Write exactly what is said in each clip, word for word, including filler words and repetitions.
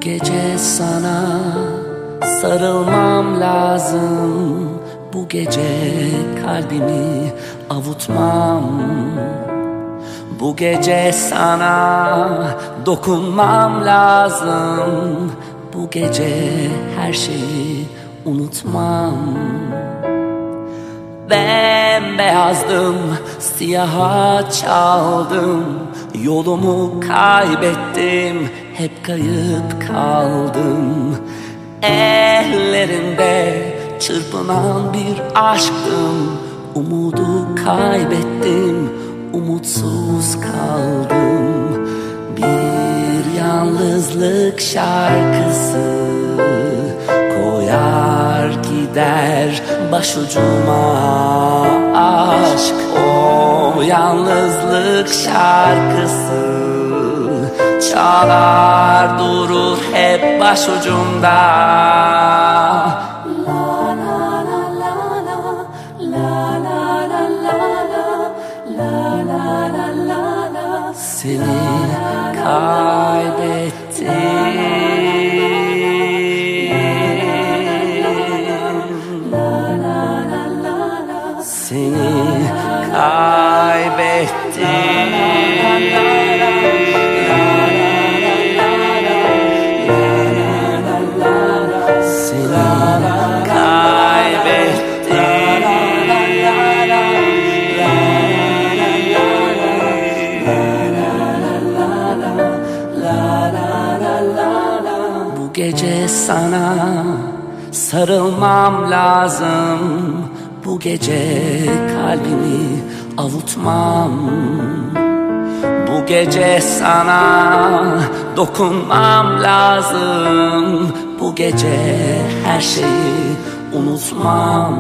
gece sana sarılmam lazım. Bu gece kalbimi avutmam. Bu gece sana dokunmam lazım. Bu gece her şeyi unutmam. Bembeyazdım, siyaha çaldım. Yolumu kaybettim, hep kayıp kaldım. Ellerinde çırpınan bir aşktım. Umudu kaybettim, umutsuz kaldım. Bir yalnızlık şarkısı koyar gider başucuma aşk. O yalnızlık şarkısı çalar durur hep başucumda. Seni kaybettim. Seni kaybettim. Bu gece sana sarılmam lazım. Bu gece kalbimi avutmam. Bu gece sana dokunmam lazım. Bu gece her şeyi unutmam.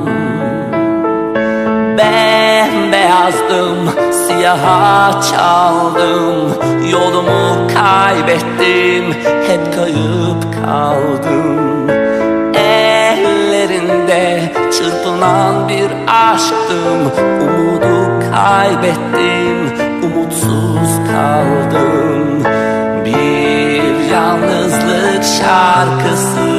Bembeyazdım, siyaha çaldım. Yolumu kaybettim, hep kayıp kaldım. Ellerinde çırpınan bir aşktım. Umudu kaybettim, umutsuz kaldım. Bir yalnızlık şarkısı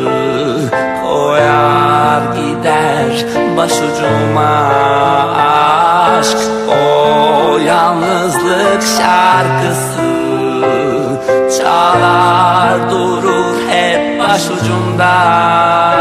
koyar gider başucuma aşk. O yalnızlık şarkısı çalar durur hep başucumda.